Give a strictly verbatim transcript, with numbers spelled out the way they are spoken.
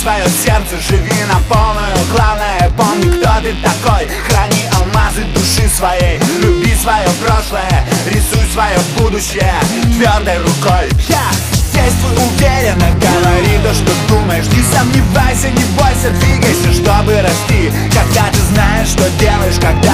свое сердце, живи на полную. Главное, помни, кто ты такой. Храни алмазы души своей, люби свое прошлое, рисуй свое будущее твердой рукой. Я действуй уверенно, говори то, что думаешь. Не сомневайся, не бойся, двигайся, чтобы расти. Когда ты знаешь, что делаешь, когда